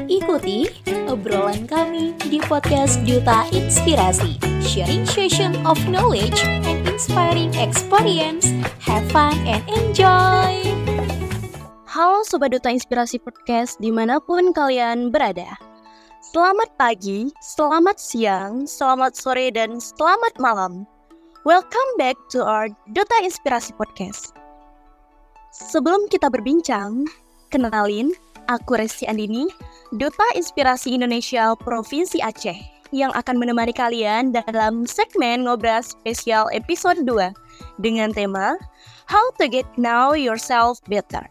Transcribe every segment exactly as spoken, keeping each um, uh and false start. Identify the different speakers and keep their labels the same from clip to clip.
Speaker 1: Ikuti obrolan kami di podcast Duta Inspirasi, sharing session of knowledge and inspiring experience. Have fun and enjoy!
Speaker 2: Halo Sobat Duta Inspirasi Podcast dimanapun kalian berada. Selamat pagi, selamat siang, selamat sore, dan selamat malam. Welcome back to our Duta Inspirasi Podcast. Sebelum kita berbincang, kenalin, aku Resti Andini, Duta Inspirasi Indonesia Provinsi Aceh, yang akan menemani kalian dalam segmen Ngobrol Spesial episode dua dengan tema How to Get Know Yourself Better.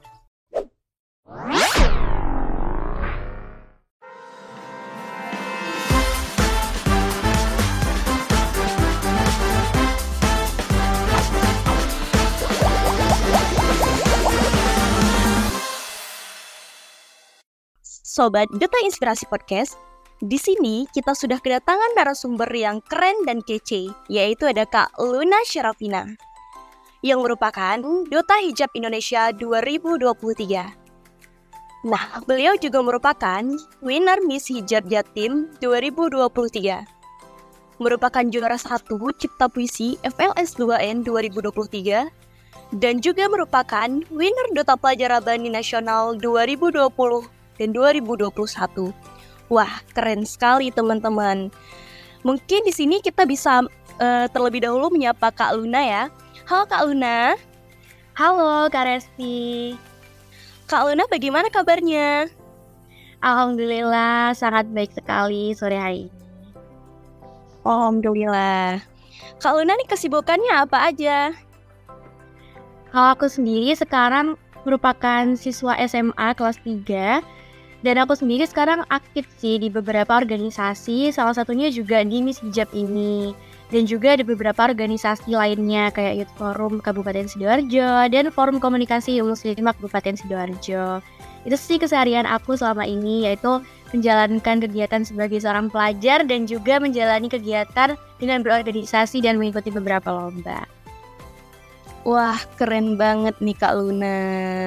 Speaker 2: Sobat Duta Inspirasi Podcast, di sini kita sudah kedatangan narasumber yang keren dan kece, yaitu ada Kak Luna Syarafina, yang merupakan Duta Hijab Indonesia dua ribu dua puluh tiga. Nah, beliau juga merupakan winner Miss Hijab Jatim dua ribu dua puluh tiga, merupakan juara satu Cipta Puisi F L S dua N dua ribu dua puluh tiga, dan juga merupakan winner Duta Pelajar Rabani Nasional dua ribu dua puluh dan dua ribu dua puluh satu. Wah, keren sekali teman-teman. Mungkin di sini kita bisa uh, terlebih dahulu menyapa Kak Luna ya. Halo Kak Luna.
Speaker 3: Halo Kak Resti.
Speaker 2: Kak Luna, bagaimana kabarnya?
Speaker 3: Alhamdulillah sangat baik sekali sore hari ini.
Speaker 2: Alhamdulillah. Kak Luna nih kesibukannya apa aja?
Speaker 3: Kalau aku sendiri sekarang merupakan siswa S M A kelas tiga. Dan aku sendiri sekarang aktif sih di beberapa organisasi, salah satunya juga di Miss Hijab ini. Dan juga di beberapa organisasi lainnya kayak Youth Forum Kabupaten Sidoarjo dan Forum Komunikasi Muslimah Kabupaten Sidoarjo. Itu sih keseharian aku selama ini, yaitu menjalankan kegiatan sebagai seorang pelajar dan juga menjalani kegiatan dengan berorganisasi dan mengikuti beberapa lomba.
Speaker 2: Wah, keren banget nih Kak Luna.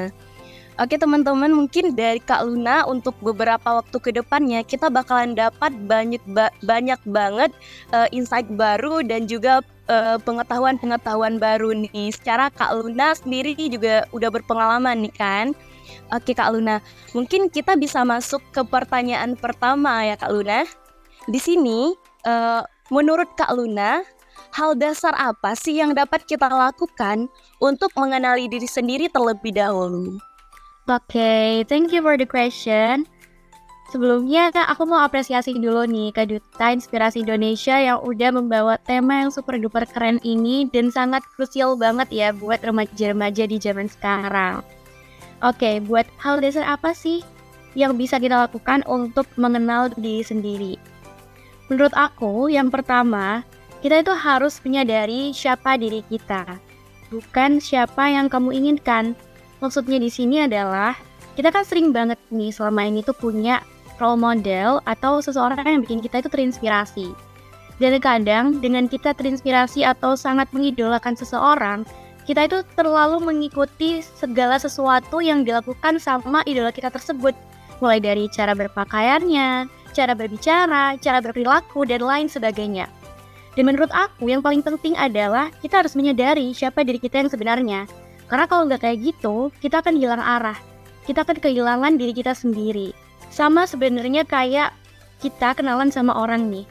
Speaker 2: Oke teman-teman, mungkin dari Kak Luna untuk beberapa waktu ke depannya kita bakalan dapat banyak ba- banyak banget uh, insight baru dan juga uh, pengetahuan-pengetahuan baru nih. Secara Kak Luna sendiri juga udah berpengalaman nih kan. Oke Kak Luna, mungkin kita bisa masuk ke pertanyaan pertama ya Kak Luna. Di sini uh, menurut Kak Luna, hal dasar apa sih yang dapat kita lakukan untuk mengenali diri sendiri terlebih dahulu?
Speaker 3: Oke, okay, thank you for the question. Sebelumnya aku mau apresiasi dulu nih ke Duta Inspirasi Indonesia yang udah membawa tema yang super duper keren ini dan sangat krusial banget ya buat remaja-remaja di zaman sekarang. Oke, okay, buat hal dasar apa sih yang bisa kita lakukan untuk mengenal diri sendiri? Menurut aku, yang pertama, kita itu harus menyadari siapa diri kita, bukan siapa yang kamu inginkan. Maksudnya di sini adalah kita kan sering banget nih selama ini tuh punya role model atau seseorang yang bikin kita itu terinspirasi. Dan kadang dengan kita terinspirasi atau sangat mengidolakan seseorang, kita itu terlalu mengikuti segala sesuatu yang dilakukan sama idola kita tersebut. Mulai dari cara berpakaiannya, cara berbicara, cara berperilaku, dan lain sebagainya. Dan menurut aku yang paling penting adalah kita harus menyadari siapa diri kita yang sebenarnya. Karena kalau nggak kayak gitu, kita akan hilang arah. Kita akan kehilangan diri kita sendiri. Sama sebenarnya kayak kita kenalan sama orang nih.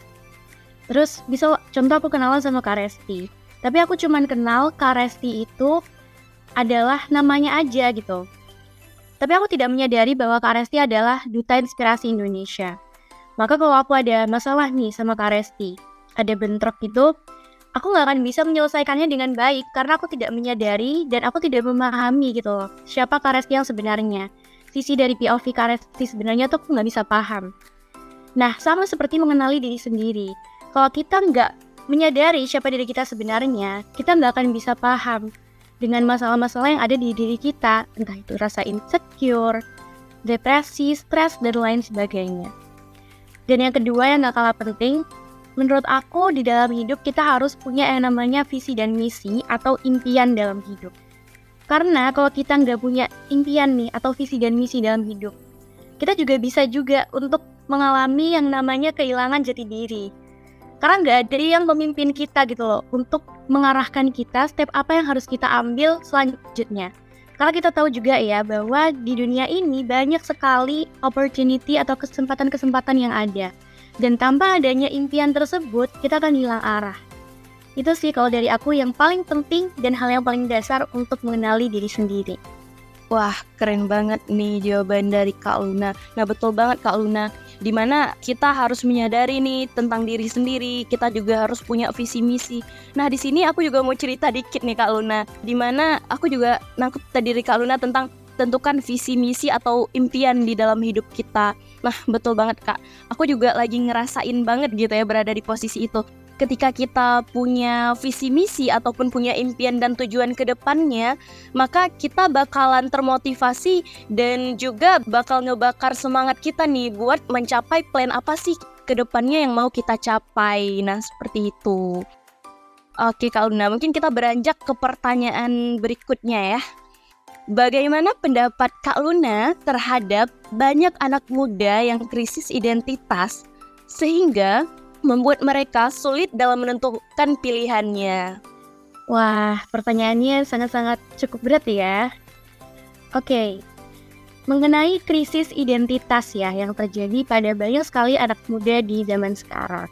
Speaker 3: Terus bisa contoh aku kenalan sama Kak Resti. Tapi aku cuman kenal Kak Resti itu adalah namanya aja gitu. Tapi aku tidak menyadari bahwa Kak Resti adalah Duta Inspirasi Indonesia. Maka kalau aku ada masalah nih sama Kak Resti, ada bentrok gitu, aku gak akan bisa menyelesaikannya dengan baik karena aku tidak menyadari dan aku tidak memahami gitu loh siapa Kak Resti yang sebenarnya. Sisi dari P O V Kak Resti sebenarnya tuh aku gak bisa paham. Nah, sama seperti mengenali diri sendiri. Kalau kita gak menyadari siapa diri kita sebenarnya, kita gak akan bisa paham dengan masalah-masalah yang ada di diri kita. Entah itu rasa insecure, depresi, stres, dan lain sebagainya. Dan yang kedua yang gak kalah penting, menurut aku di dalam hidup kita harus punya yang namanya visi dan misi atau impian dalam hidup. Karena kalau kita nggak punya impian nih atau visi dan misi dalam hidup, kita juga bisa juga untuk mengalami yang namanya kehilangan jati diri. Karena nggak ada yang memimpin kita gitu loh, untuk mengarahkan kita step apa yang harus kita ambil selanjutnya. Karena kita tahu juga ya bahwa di dunia ini banyak sekali opportunity atau kesempatan-kesempatan yang ada. Dan tanpa adanya impian tersebut, kita akan hilang arah. Itu sih kalau dari aku yang paling penting dan hal yang paling dasar untuk mengenali diri sendiri.
Speaker 2: Wah, keren banget nih jawaban dari Kak Luna. Nah, betul banget Kak Luna. Dimana kita harus menyadari nih tentang diri sendiri. Kita juga harus punya visi misi. Nah, di sini aku juga mau cerita dikit nih Kak Luna. Dimana aku juga nangkep tadi dari Kak Luna tentang tentukan visi misi atau impian di dalam hidup kita. Nah, betul banget Kak. Aku juga lagi ngerasain banget gitu ya berada di posisi itu. Ketika kita punya visi misi ataupun punya impian dan tujuan ke depannya, maka kita bakalan termotivasi dan juga bakal ngebakar semangat kita nih buat mencapai plan apa sih ke depannya yang mau kita capai. Nah, seperti itu. Oke Kak Luna, mungkin kita beranjak ke pertanyaan berikutnya ya. Bagaimana pendapat Kak Luna terhadap banyak anak muda yang krisis identitas sehingga membuat mereka sulit dalam menentukan pilihannya?
Speaker 3: Wah, pertanyaannya sangat-sangat cukup berat ya. Oke, mengenai krisis identitas ya yang terjadi pada banyak sekali anak muda di zaman sekarang.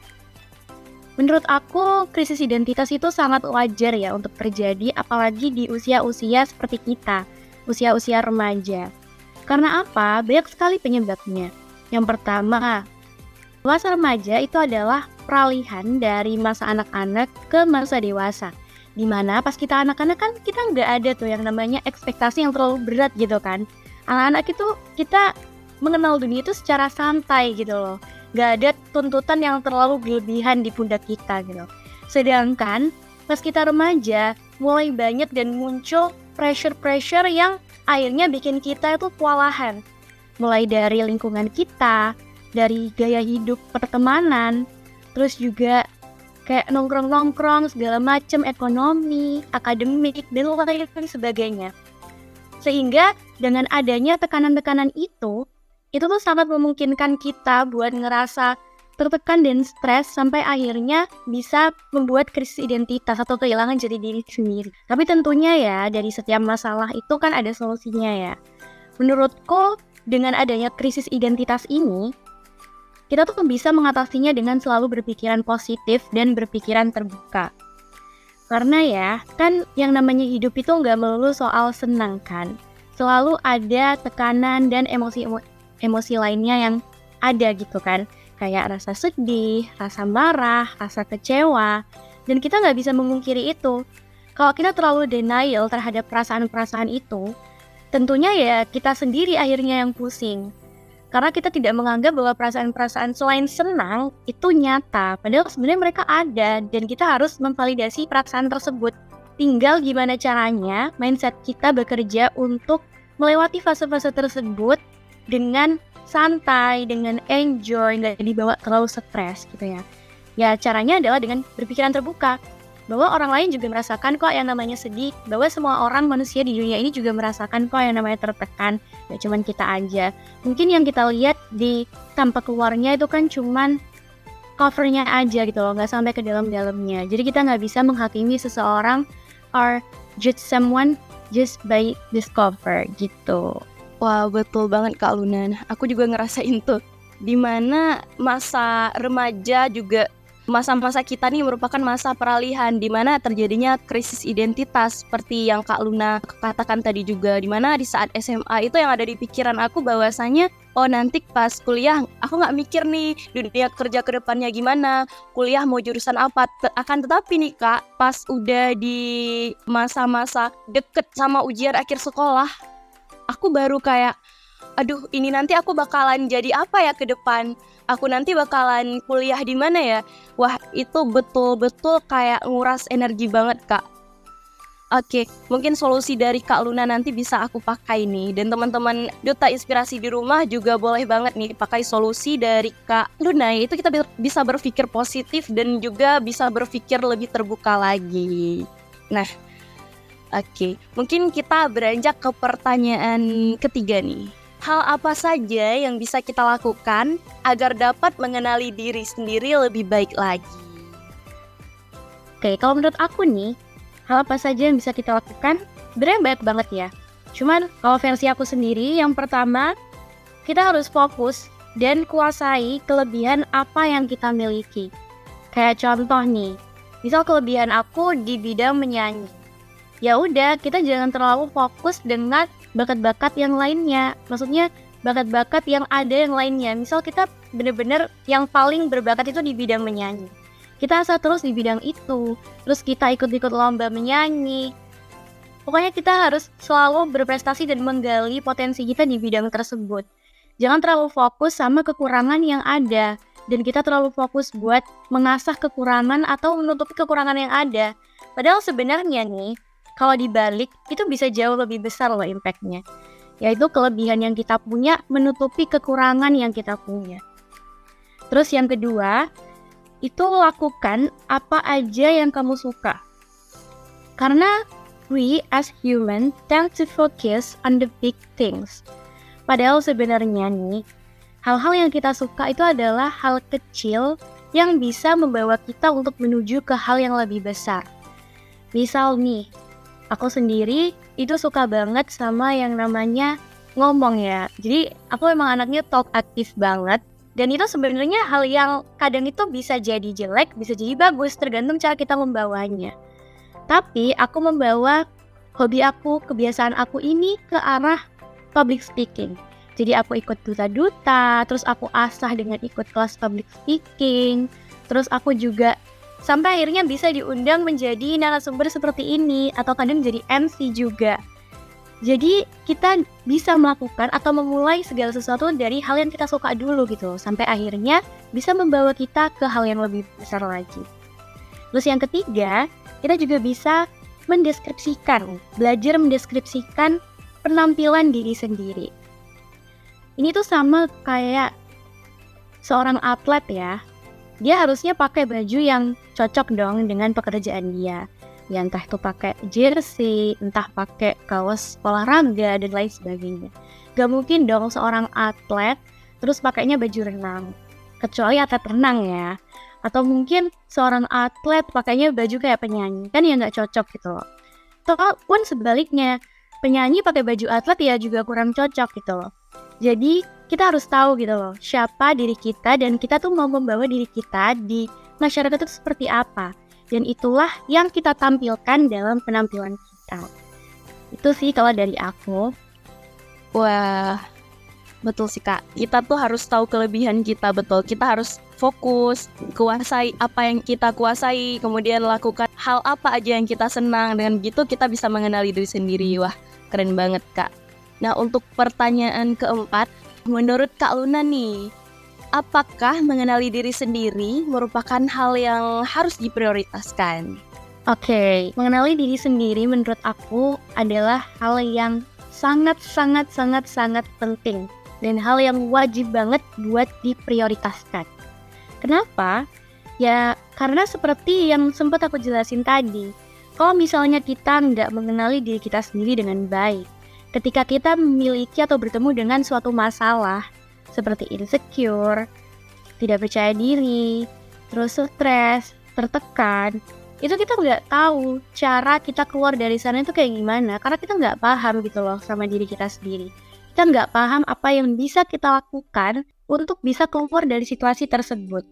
Speaker 3: Menurut aku, krisis identitas itu sangat wajar ya untuk terjadi, apalagi di usia-usia seperti kita, usia-usia remaja. Karena apa? Banyak sekali penyebabnya. Yang pertama, masa remaja itu adalah peralihan dari masa anak-anak ke masa dewasa. Dimana pas kita anak-anak kan kita nggak ada tuh yang namanya ekspektasi yang terlalu berat gitu kan. Anak-anak itu kita mengenal dunia itu secara santai gitu loh. Nggak ada tuntutan yang terlalu berlebihan di pundak kita gitu. Sedangkan pas kita remaja mulai banyak dan muncul pressure-pressure yang akhirnya bikin kita itu kewalahan. Mulai dari lingkungan kita, dari gaya hidup pertemanan, terus juga kayak nongkrong-nongkrong segala macam, ekonomi, akademik, dan lain sebagainya. Sehingga dengan adanya tekanan-tekanan itu, itu tuh sangat memungkinkan kita buat ngerasa tertekan dan stres sampai akhirnya bisa membuat krisis identitas atau kehilangan jati diri sendiri. Tapi tentunya ya, dari setiap masalah itu kan ada solusinya ya. Menurutku, dengan adanya krisis identitas ini, kita tuh bisa mengatasinya dengan selalu berpikiran positif dan berpikiran terbuka. Karena ya, kan yang namanya hidup itu nggak melulu soal senang kan. Selalu ada tekanan dan emosi emosi lainnya yang ada gitu kan. Kayak rasa sedih, rasa marah, rasa kecewa. Dan kita nggak bisa memungkiri itu. Kalau kita terlalu denial terhadap perasaan-perasaan itu, tentunya ya kita sendiri akhirnya yang pusing. Karena kita tidak menganggap bahwa perasaan-perasaan selain senang itu nyata. Padahal sebenarnya mereka ada dan kita harus memvalidasi perasaan tersebut. Tinggal gimana caranya mindset kita bekerja untuk melewati fase-fase tersebut dengan santai, dengan enjoy, nggak dibawa terlalu stres gitu ya. Ya caranya adalah dengan berpikiran terbuka. Bahwa orang lain juga merasakan kok yang namanya sedih, bahwa semua orang manusia di dunia ini juga merasakan kok yang namanya tertekan, gak cuman kita aja. Mungkin yang kita lihat di tampak keluarnya itu kan cuman covernya aja gitu loh, gak sampai ke dalam-dalamnya. Jadi kita gak bisa menghakimi seseorang or judge someone just by this cover gitu.
Speaker 2: Wah, betul banget Kak Luna. Aku juga ngerasain tuh, dimana masa remaja juga masa-masa kita nih merupakan masa peralihan di mana terjadinya krisis identitas seperti yang Kak Luna katakan tadi juga, di mana di saat S M A itu yang ada di pikiran aku bahwasanya oh nanti pas kuliah aku nggak mikir nih dunia kerja ke depannya gimana, kuliah mau jurusan apa. Akan tetapi nih Kak, pas udah di masa-masa deket sama ujian akhir sekolah, aku baru kayak aduh ini nanti aku bakalan jadi apa ya ke depan, aku nanti bakalan kuliah di mana ya. Wah, itu betul-betul kayak nguras energi banget Kak. Oke, mungkin solusi dari Kak Luna nanti bisa aku pakai nih. Dan teman-teman Duta Inspirasi di rumah juga boleh banget nih pakai solusi dari Kak Luna. Itu kita bisa berpikir positif dan juga bisa berpikir lebih terbuka lagi. Nah, oke, mungkin kita beranjak ke pertanyaan ketiga nih. hal apa saja yang bisa kita lakukan agar dapat mengenali diri sendiri lebih baik lagi?
Speaker 3: Oke, kalau menurut aku nih, hal apa saja yang bisa kita lakukan? Sebenarnya banyak banget ya. Cuman kalau versi aku sendiri, yang pertama, kita harus fokus dan kuasai kelebihan apa yang kita miliki. Kayak contoh nih, misal kelebihan aku di bidang menyanyi. Ya udah, kita jangan terlalu fokus dengan bakat-bakat yang lainnya. Maksudnya bakat-bakat yang ada yang lainnya. Misal kita bener-bener yang paling berbakat itu di bidang menyanyi. Kita asal terus di bidang itu. Terus kita ikut-ikut lomba menyanyi. Pokoknya kita harus selalu berprestasi dan menggali potensi kita di bidang tersebut. Jangan terlalu fokus sama kekurangan yang ada. Dan kita terlalu fokus buat mengasah kekurangan atau menutupi kekurangan yang ada. Padahal sebenarnya nih, kalau dibalik, itu bisa jauh lebih besar loh impact-nya. Yaitu kelebihan yang kita punya menutupi kekurangan yang kita punya. Terus yang kedua, itu lakukan apa aja yang kamu suka. Karena we as human tend to focus on the big things. Padahal sebenarnya nih, hal-hal yang kita suka itu adalah hal kecil yang bisa membawa kita untuk menuju ke hal yang lebih besar. Misal nih, aku sendiri itu suka banget sama yang namanya ngomong ya. Jadi aku emang anaknya talk aktif banget. Dan itu sebenarnya hal yang kadang itu bisa jadi jelek, bisa jadi bagus, tergantung cara kita membawanya. Tapi aku membawa hobi aku, kebiasaan aku ini ke arah public speaking. Jadi aku ikut duta-duta, terus aku asah dengan ikut kelas public speaking. Terus aku juga sampai akhirnya bisa diundang menjadi narasumber seperti ini, atau kadang jadi M C juga. Jadi kita bisa melakukan atau memulai segala sesuatu dari hal yang kita suka dulu gitu, sampai akhirnya bisa membawa kita ke hal yang lebih besar lagi. Terus yang ketiga, kita juga bisa mendeskripsikan, belajar mendeskripsikan penampilan diri sendiri. Ini tuh sama kayak seorang atlet ya. Dia harusnya pakai baju yang cocok dong dengan pekerjaan dia. Ya entah itu pakai jersey, entah pakai kaos olahraga dan lain sebagainya. Gak mungkin dong seorang atlet terus pakainya baju renang. Kecuali atlet renang ya. Atau mungkin seorang atlet pakainya baju kayak penyanyi. Kan ya gak cocok gitu loh. Ataupun sebaliknya, penyanyi pakai baju atlet ya juga kurang cocok gitu loh. Jadi kita harus tahu gitu loh, siapa diri kita dan kita tuh mau membawa diri kita di masyarakat itu seperti apa. Dan itulah yang kita tampilkan dalam penampilan kita. Itu sih kalau dari aku.
Speaker 2: Wah, betul sih Kak. Kita tuh harus tahu kelebihan kita, betul. Kita harus fokus, kuasai apa yang kita kuasai, kemudian lakukan hal apa aja yang kita senang. Dengan begitu kita bisa mengenali diri sendiri. Wah, keren banget Kak. Nah, untuk pertanyaan keempat, menurut Kak Luna nih, apakah mengenali diri sendiri merupakan hal yang harus diprioritaskan?
Speaker 3: Oke, okay. Mengenali diri sendiri menurut aku adalah hal yang sangat-sangat-sangat-sangat penting dan hal yang wajib banget buat diprioritaskan. Kenapa? Ya, karena seperti yang sempat aku jelasin tadi, kalau misalnya kita nggak mengenali diri kita sendiri dengan baik, ketika kita memiliki atau bertemu dengan suatu masalah seperti insecure, tidak percaya diri, terus stres, tertekan, itu kita nggak tahu cara kita keluar dari sana itu kayak gimana, karena kita nggak paham gitu loh sama diri kita sendiri. Kita nggak paham apa yang bisa kita lakukan untuk bisa keluar dari situasi tersebut.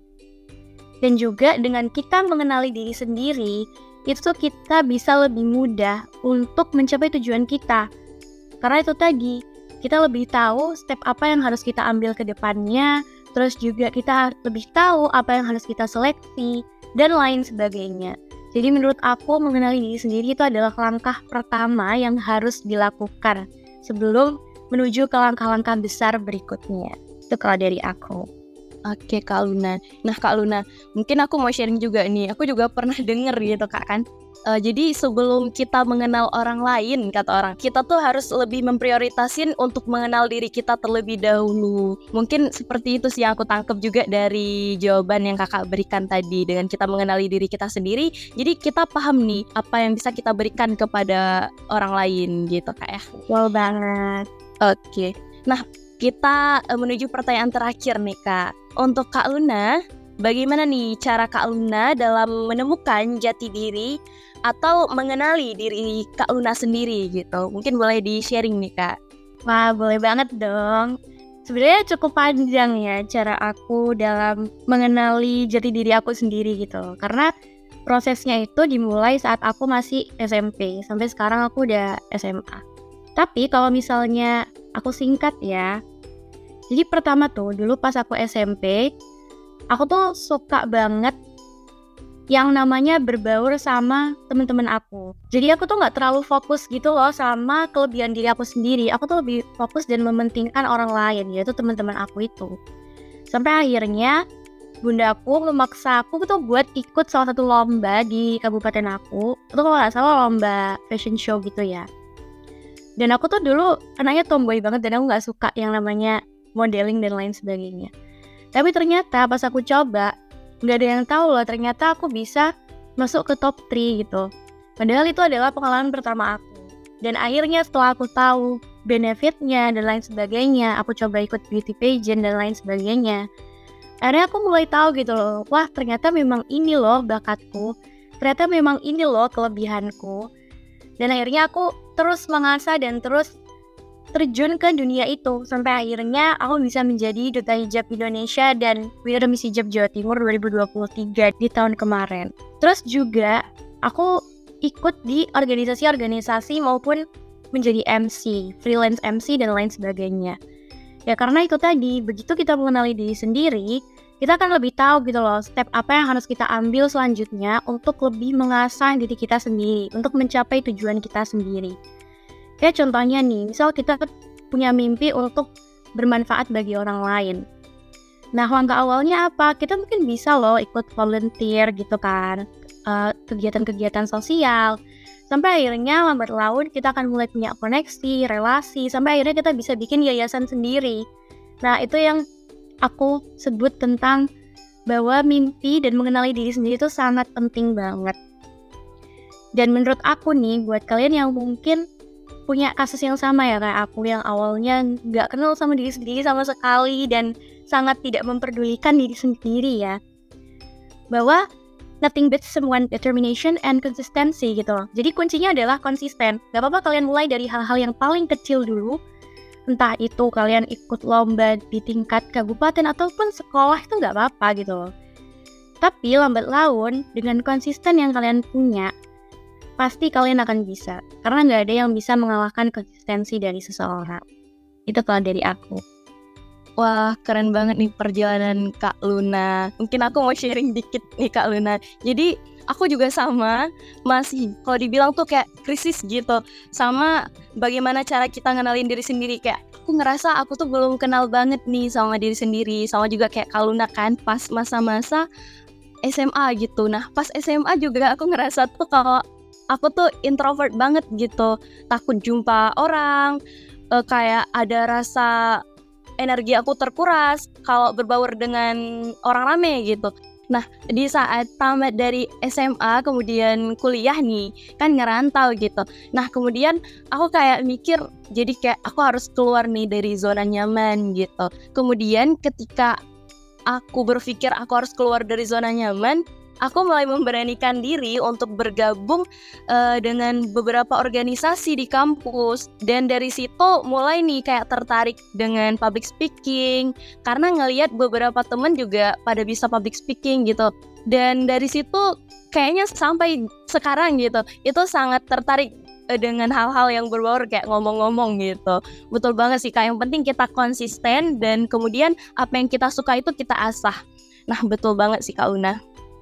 Speaker 3: Dan juga dengan kita mengenali diri sendiri, itu tuh kita bisa lebih mudah untuk mencapai tujuan kita. Karena itu tadi, kita lebih tahu step apa yang harus kita ambil ke depannya, terus juga kita lebih tahu apa yang harus kita seleksi, dan lain sebagainya. Jadi menurut aku, mengenali diri sendiri itu adalah langkah pertama yang harus dilakukan sebelum menuju ke langkah-langkah besar berikutnya. Itu kalau dari aku.
Speaker 2: Oke Kak Luna. Nah Kak Luna, mungkin aku mau sharing juga nih. Aku juga pernah denger gitu Kak kan. Uh, jadi sebelum kita mengenal orang lain, kata orang, kita tuh harus lebih memprioritasin untuk mengenal diri kita terlebih dahulu. Mungkin seperti itu sih yang aku tangkap juga dari jawaban yang kakak berikan tadi. Dengan kita mengenali diri kita sendiri, jadi kita paham nih apa yang bisa kita berikan kepada orang lain gitu Kak ya.
Speaker 3: Wow banget.
Speaker 2: Oke. Nah, kita uh, menuju pertanyaan terakhir nih Kak. Untuk Kak Luna, bagaimana nih cara Kak Luna dalam menemukan jati diri atau mengenali diri Kak Luna sendiri gitu? Mungkin boleh di-sharing nih Kak.
Speaker 3: Wah, boleh banget dong. Sebenarnya cukup panjang ya cara aku dalam mengenali jati diri aku sendiri gitu. Karena prosesnya itu dimulai saat aku masih S M P, sampai sekarang aku udah S M A. Tapi kalau misalnya aku singkat ya, jadi pertama tuh dulu pas aku S M P, aku tuh suka banget yang namanya berbaur sama teman-teman aku. Jadi aku tuh nggak terlalu fokus gitu loh sama kelebihan diri aku sendiri. Aku tuh lebih fokus dan mementingkan orang lain, yaitu teman-teman aku itu. Sampai akhirnya bunda aku memaksa aku tuh buat ikut salah satu lomba di kabupaten aku. Itu kalau nggak salah lomba fashion show gitu ya. Dan aku tuh dulu anaknya tomboy banget dan aku nggak suka yang namanya modeling dan lain sebagainya. Tapi ternyata pas aku coba, nggak ada yang tahu loh, ternyata aku bisa masuk ke top tiga gitu. Padahal itu adalah pengalaman pertama aku. Dan akhirnya setelah aku tahu benefitnya dan lain sebagainya, aku coba ikut beauty pageant dan lain sebagainya. Akhirnya aku mulai tahu gitu loh, wah ternyata memang ini loh bakatku, ternyata memang ini loh kelebihanku. Dan akhirnya aku terus mengasah dan terus terjun ke dunia itu sampai akhirnya aku bisa menjadi Duta Hijab Indonesia dan winner Miss Hijab Jawa Timur dua ribu dua puluh tiga di tahun kemarin. Terus juga aku ikut di organisasi-organisasi maupun menjadi M C, freelance M C dan lain sebagainya. Ya karena itu tadi, begitu kita mengenali diri sendiri, kita akan lebih tahu gitu loh step apa yang harus kita ambil selanjutnya untuk lebih mengasah diri kita sendiri, untuk mencapai tujuan kita sendiri. Kayak contohnya nih, misal kita punya mimpi untuk bermanfaat bagi orang lain. Nah, langkah awalnya apa? Kita mungkin bisa loh ikut volunteer gitu kan, uh, kegiatan-kegiatan sosial. Sampai akhirnya lambat laun kita akan mulai punya koneksi, relasi, sampai akhirnya kita bisa bikin yayasan sendiri. Nah, itu yang aku sebut tentang bahwa mimpi dan mengenali diri sendiri itu sangat penting banget. Dan menurut aku nih, buat kalian yang mungkin punya kasus yang sama ya kayak aku yang awalnya nggak kenal sama diri sendiri sama sekali dan sangat tidak memperdulikan diri sendiri ya, bahwa nothing beats someone determination and consistency gitu loh. Jadi kuncinya adalah konsisten. Gak apa-apa kalian mulai dari hal-hal yang paling kecil dulu, entah itu kalian ikut lomba di tingkat kabupaten ataupun sekolah, itu gak apa-apa gitu loh. Tapi lambat laun dengan konsisten yang kalian punya, pasti kalian akan bisa. Karena gak ada yang bisa mengalahkan konsistensi dari seseorang. Itu kalau dari aku.
Speaker 2: Wah, keren banget nih perjalanan Kak Luna. Mungkin aku mau sharing dikit nih Kak Luna. Jadi aku juga sama, masih kalau dibilang tuh kayak krisis gitu. Sama bagaimana cara kita ngenalin diri sendiri. Kayak aku ngerasa aku tuh belum kenal banget nih sama diri sendiri. Sama juga kayak Kak Luna kan pas masa-masa S M A gitu. Nah pas S M A juga aku ngerasa tuh kalau aku tuh introvert banget gitu. Takut jumpa orang, uh, kayak ada rasa energi aku terkuras kalau berbaur dengan orang rame gitu. Nah, di saat tamat dari S M A kemudian kuliah nih, kan ngerantau gitu. Nah, kemudian aku kayak mikir, jadi kayak aku harus keluar nih dari zona nyaman gitu. Kemudian ketika aku berpikir aku harus keluar dari zona nyaman, aku mulai memberanikan diri untuk bergabung uh, dengan beberapa organisasi di kampus. Dan dari situ mulai nih kayak tertarik dengan public speaking, karena ngelihat beberapa temen juga pada bisa public speaking gitu. Dan dari situ kayaknya sampai sekarang gitu, itu sangat tertarik uh, dengan hal-hal yang berbaur kayak ngomong-ngomong gitu. Betul banget sih Kak, yang penting kita konsisten dan kemudian apa yang kita suka itu kita asah. Nah betul banget sih Kak Luna.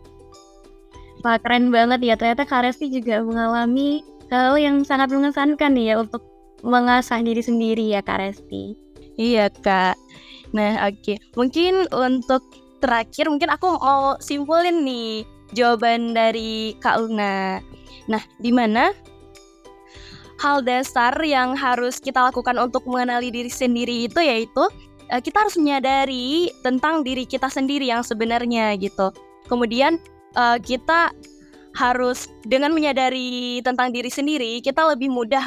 Speaker 3: Wah, keren banget ya, ternyata Kak Resti juga mengalami hal yang sangat mengesankan ya untuk mengasah diri sendiri ya Kak Resti.
Speaker 2: Iya Kak. Nah oke, okay. Mungkin untuk terakhir mungkin aku mau simpulin nih jawaban dari Kak Luna. Nah, di mana hal dasar yang harus kita lakukan untuk mengenali diri sendiri itu yaitu uh, kita harus menyadari tentang diri kita sendiri yang sebenarnya gitu. Kemudian Uh, kita harus dengan menyadari tentang diri sendiri, kita lebih mudah me-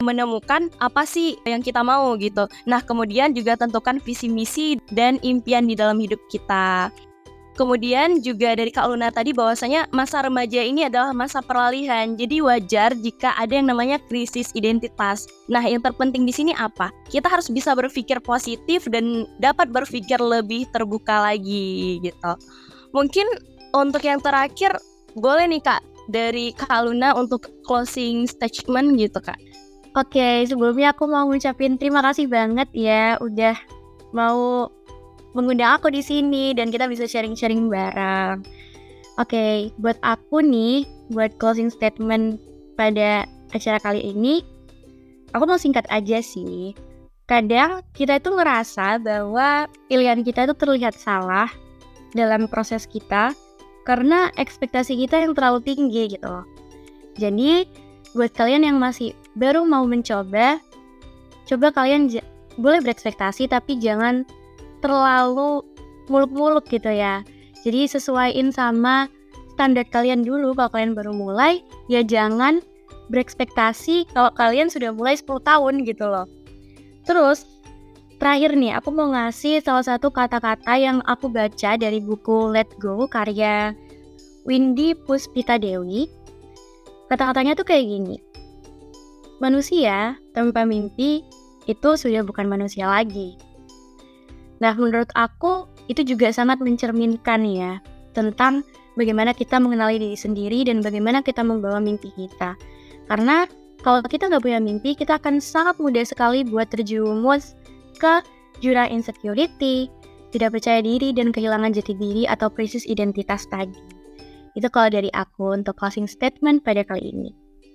Speaker 2: menemukan apa sih yang kita mau gitu. Nah, kemudian juga tentukan visi misi dan impian di dalam hidup kita. Kemudian juga dari Kak Luna tadi bahwasanya masa remaja ini adalah masa peralihan. Jadi wajar jika ada yang namanya krisis identitas. Nah, yang terpenting di sini apa? Kita harus bisa berpikir positif dan dapat berpikir lebih terbuka lagi gitu. Mungkin untuk yang terakhir boleh nih Kak dari Kak Luna untuk closing statement gitu Kak.
Speaker 3: Oke, sebelumnya aku mau ngucapin terima kasih banget ya udah mau mengundang aku di sini dan kita bisa sharing-sharing bareng. Oke, buat aku nih, buat closing statement pada acara kali ini, aku mau singkat aja sih. Kadang kita itu ngerasa bahwa pilihan kita itu terlihat salah dalam proses kita karena ekspektasi kita yang terlalu tinggi gitu loh. Jadi, buat kalian yang masih baru mau mencoba, coba kalian j- boleh berekspektasi tapi jangan terlalu muluk-muluk gitu ya. Jadi sesuaiin sama standar kalian dulu. Kalau kalian baru mulai, ya jangan berekspektasi kalau kalian sudah mulai sepuluh tahun gitu loh. Terus, terakhir nih, aku mau ngasih salah satu kata-kata yang aku baca dari buku Let Go karya Windy Puspita Dewi. Kata-katanya tuh kayak gini. Manusia tanpa mimpi itu sudah bukan manusia lagi. Nah, menurut aku itu juga sangat mencerminkan ya tentang bagaimana kita mengenali diri sendiri dan bagaimana kita membawa mimpi kita. Karena kalau kita nggak punya mimpi, kita akan sangat mudah sekali buat terjerumus ke jurang insecurity, tidak percaya diri, dan kehilangan jati diri atau krisis identitas tadi. Itu kalau dari aku untuk closing statement pada kali ini.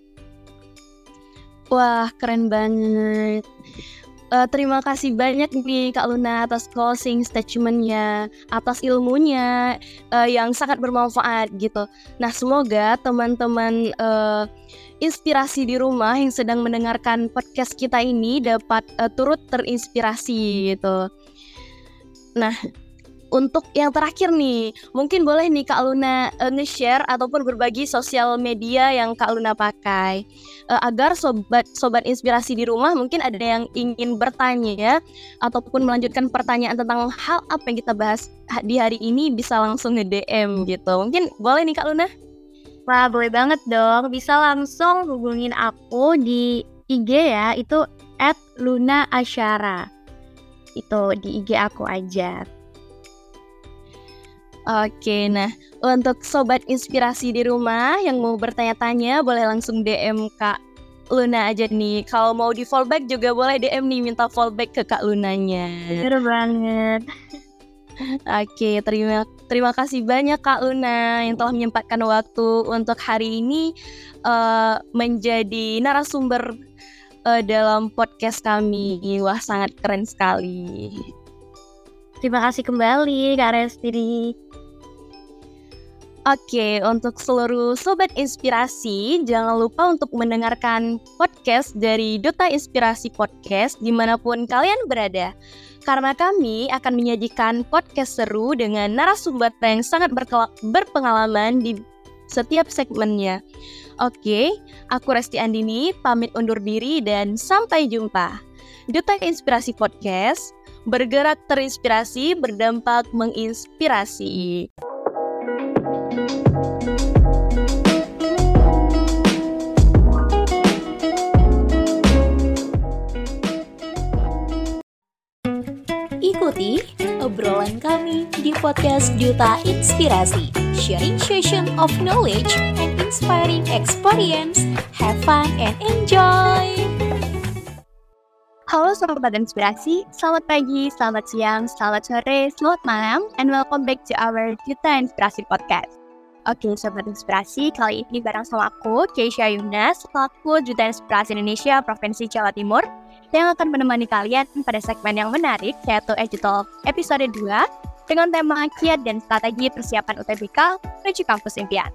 Speaker 2: Wah, keren banget. Uh, terima kasih banyak nih Kak Luna atas closing statement-nya, atas ilmunya uh, yang sangat bermanfaat gitu. Nah, semoga teman-teman uh, inspirasi di rumah yang sedang mendengarkan podcast kita ini dapat uh, turut terinspirasi gitu. Nah, untuk yang terakhir nih, mungkin boleh nih Kak Luna uh, nge-share ataupun berbagi sosial media yang Kak Luna pakai uh, agar sobat sobat inspirasi di rumah mungkin ada yang ingin bertanya ya ataupun melanjutkan pertanyaan tentang hal apa yang kita bahas di hari ini bisa langsung nge-D M gitu. Mungkin boleh nih Kak Luna?
Speaker 3: Wah, boleh banget dong. Bisa langsung hubungin aku di I G ya, itu at luna asyara. Itu di I G aku aja.
Speaker 2: Oke, nah untuk sobat inspirasi di rumah yang mau bertanya-tanya boleh langsung D M Kak Luna aja nih. Kalau mau di fallback juga boleh D M nih, minta fallback ke Kak Lunanya.
Speaker 3: Bener banget.
Speaker 2: Oke, terima terima kasih banyak Kak Luna yang telah menyempatkan waktu untuk hari ini uh, menjadi narasumber uh, dalam podcast kami. Wah, sangat keren sekali.
Speaker 3: Terima kasih kembali Kak Resti.
Speaker 2: Oke, untuk seluruh sobat inspirasi, jangan lupa untuk mendengarkan podcast dari Duta Inspirasi Podcast dimanapun kalian berada. Karena kami akan menyajikan podcast seru dengan narasumber yang sangat berkela- berpengalaman di setiap segmennya. Oke, aku Resti Andini, pamit undur diri dan sampai jumpa. Duta Inspirasi Podcast, bergerak terinspirasi, berdampak menginspirasi.
Speaker 1: Ikuti obrolan kami di podcast Duta Inspirasi, sharing session of knowledge and inspiring experience. Have fun and enjoy!
Speaker 2: Halo Sobat Inspirasi, selamat pagi, selamat siang, selamat sore, selamat malam, and welcome back to our Duta Inspirasi Podcast. Oke Sobat Inspirasi, kali ini bareng sama aku, Keisha Yunda, selaku Duta Inspirasi Indonesia Provinsi Jawa Timur, yang akan menemani kalian pada segmen yang menarik, yaitu EduTalk episode dua, dengan tema kiat dan strategi persiapan U T B K menuju kampus impian.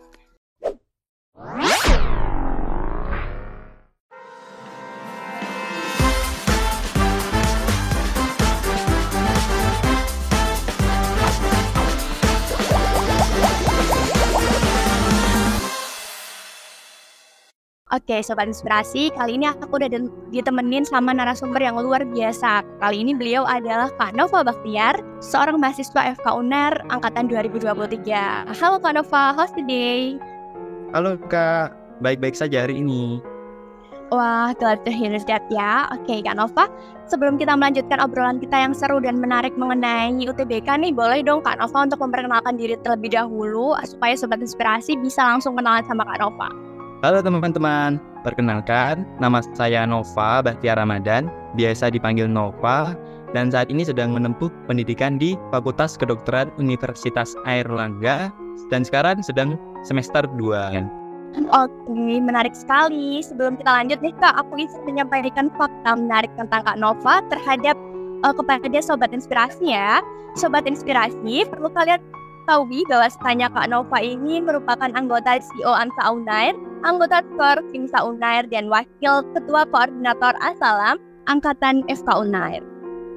Speaker 2: Oke, Sobat Inspirasi, kali ini aku udah ditemenin sama narasumber yang luar biasa. Kali ini beliau adalah Kak Nova Bakhtiar, seorang mahasiswa F K U N E R angkatan dua ribu dua puluh tiga. Halo Kak Nova, how's the day?
Speaker 4: Halo Kak, baik-baik saja hari ini.
Speaker 2: Wah, glad to hear that ya. Oke Kak Nova, sebelum kita melanjutkan obrolan kita yang seru dan menarik mengenai U T B K nih, boleh dong Kak Nova untuk memperkenalkan diri terlebih dahulu supaya Sobat Inspirasi bisa langsung kenalan sama Kak Nova.
Speaker 4: Halo teman-teman, perkenalkan nama saya Nova Bakhtiar Ramadan, biasa dipanggil Nova, dan saat ini sedang menempuh pendidikan di Fakultas Kedokteran Universitas Airlangga dan sekarang sedang semester dua.
Speaker 2: Oke, menarik sekali. Sebelum kita lanjut nih Kak, aku ingin menyampaikan fakta menarik tentang Kak Nova terhadap uh, kepada Sobat Inspirasi ya. Sobat Inspirasi, perlu kalian tahu bahwasanya Kak Nova ini merupakan anggota C E O ANSA U N A I R, anggota Skor Finsa U N A I R, dan wakil ketua koordinator Asalam Angkatan F K U N A I R.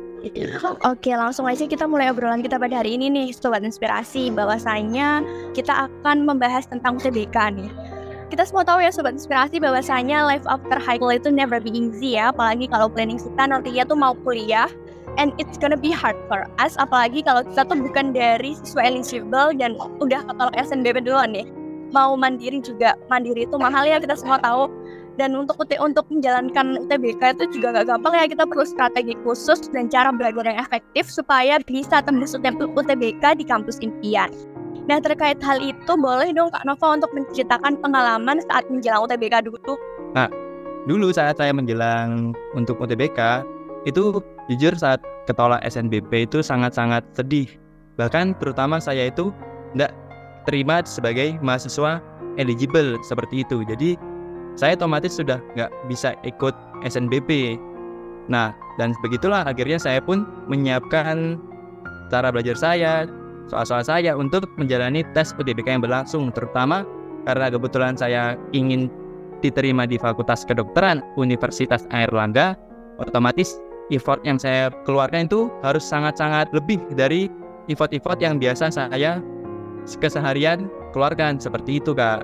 Speaker 2: Oke, langsung aja kita mulai obrolan kita pada hari ini nih Sobat Inspirasi, bahwasanya kita akan membahas tentang U T B K nih. Kita semua tahu ya Sobat Inspirasi bahwasanya life after high school itu never be easy ya, apalagi kalau planning kita nantinya tuh mau kuliah, and it's gonna be hard for us, apalagi kalau kita tuh bukan dari siswa eligible dan udah kalau S N B P duluan nih. Mau mandiri juga, mandiri itu mahal ya, kita semua tahu. Dan untuk untuk menjalankan U T B K itu juga gak gampang ya, kita perlu strategi khusus dan cara belajar yang efektif supaya bisa tembus U T B K di kampus impian. Nah, terkait hal itu, boleh dong Kak Nova untuk menceritakan pengalaman saat menjelang U T B K dulu.
Speaker 4: Nah, dulu saat saya menjelang untuk U T B K, itu jujur saat ketolak S N B P itu sangat-sangat sedih. Bahkan terutama saya itu tidak terima sebagai mahasiswa eligible seperti itu. Jadi saya otomatis sudah nggak bisa ikut S N B P. Nah, dan begitulah akhirnya saya pun menyiapkan cara belajar saya, soal-soal saya untuk menjalani tes U T B K yang berlangsung, terutama karena kebetulan saya ingin diterima di Fakultas Kedokteran Universitas Airlangga, otomatis effort yang saya keluarkan itu harus sangat-sangat lebih dari effort-effort yang biasa saya keseharian keluarkan, seperti itu Kak.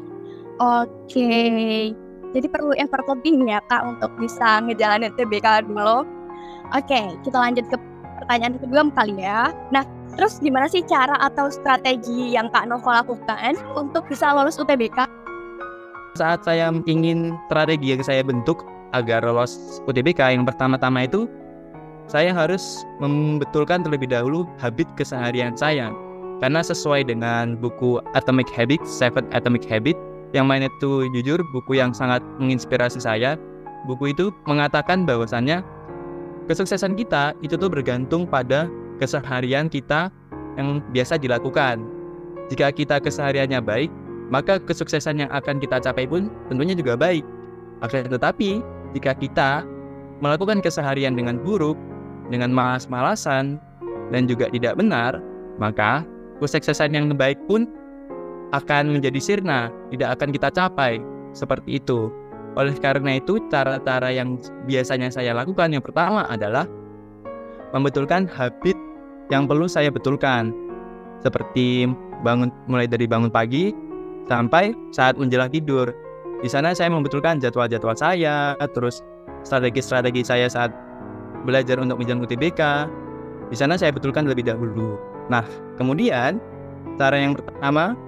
Speaker 2: Oke, jadi perlu effort lebih ya Kak untuk bisa ngejalanin U T B K dulu. Oke, kita lanjut ke pertanyaan kedua kali ya. Nah, terus gimana sih cara atau strategi yang Kak Nova lakukan untuk bisa lolos U T B K?
Speaker 4: Saat saya ingin strategi yang saya bentuk agar lolos U T B K, yang pertama-tama itu saya harus membetulkan terlebih dahulu habit keseharian saya. Karena sesuai dengan buku Atomic Habits, Seven Atomic Habits, yang mana itu jujur buku yang sangat menginspirasi saya. Buku itu mengatakan bahwasannya kesuksesan kita itu tuh bergantung pada keseharian kita yang biasa dilakukan. Jika kita kesehariannya baik, maka kesuksesan yang akan kita capai pun tentunya juga baik. Akan tetapi, jika kita melakukan keseharian dengan buruk, dengan malas-malasan, dan juga tidak benar, maka kesuksesan yang baik pun akan menjadi sirna, tidak akan kita capai. Seperti itu. Oleh karena itu, cara-cara yang biasanya saya lakukan yang pertama adalah membetulkan habit yang perlu saya betulkan. Seperti bangun mulai dari bangun pagi sampai saat menjelang tidur. Di sana saya membetulkan jadwal-jadwal saya, terus strategi-strategi saya saat belajar untuk menjalani U T B K. Di sana saya betulkan lebih dahulu. Nah, kemudian cara yang pertama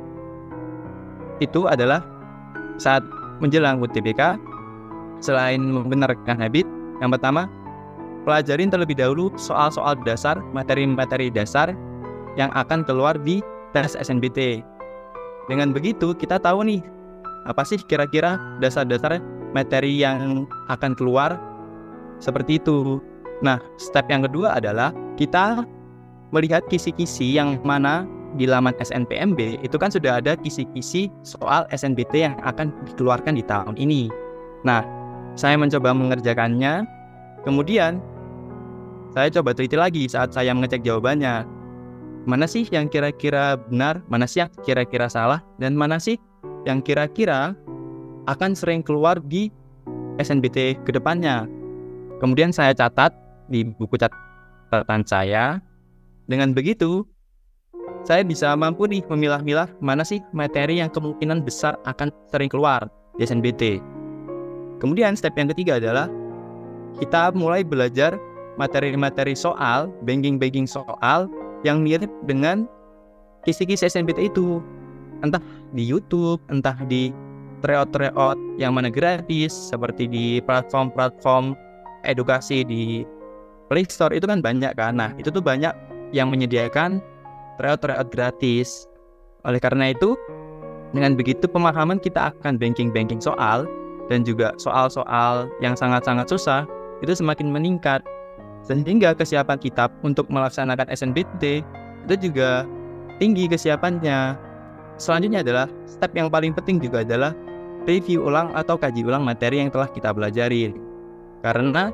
Speaker 4: itu adalah saat menjelang U T B K, selain membenarkan habit, yang pertama pelajarin terlebih dahulu soal-soal dasar, materi-materi dasar yang akan keluar di tes S N B T. Dengan begitu kita tahu nih apa sih kira-kira dasar-dasar materi yang akan keluar, seperti itu. Nah, step yang kedua adalah kita melihat kisi-kisi yang mana di laman S N P M B itu kan sudah ada kisi-kisi soal S N B T yang akan dikeluarkan di tahun ini. Nah, saya mencoba mengerjakannya, kemudian saya coba teliti lagi saat saya mengecek jawabannya. Mana sih yang kira-kira benar, mana sih yang kira-kira salah, dan mana sih yang kira-kira akan sering keluar di S N B T ke depannya. Kemudian saya catat di buku catatan saya. Dengan begitu, saya bisa mampu nih memilah-milah mana sih materi yang kemungkinan besar akan sering keluar. di S N B T. Kemudian step yang ketiga adalah kita mulai belajar materi-materi soal, banking-banking soal yang mirip dengan kisi-kisi S N B T itu. Entah di YouTube, entah di tryout-tryout yang mana gratis, seperti di platform-platform edukasi di Play Store itu kan banyak kan. Nah, itu tuh banyak yang menyediakan tryout-tryout gratis. Oleh karena itu, dengan begitu pemahaman kita akan banking-banking soal dan juga soal-soal yang sangat-sangat susah itu semakin meningkat. Sehingga kesiapan kita untuk melaksanakan S N B T itu juga tinggi kesiapannya. Selanjutnya adalah step yang paling penting juga adalah review ulang atau kaji ulang materi yang telah kita pelajari. Karena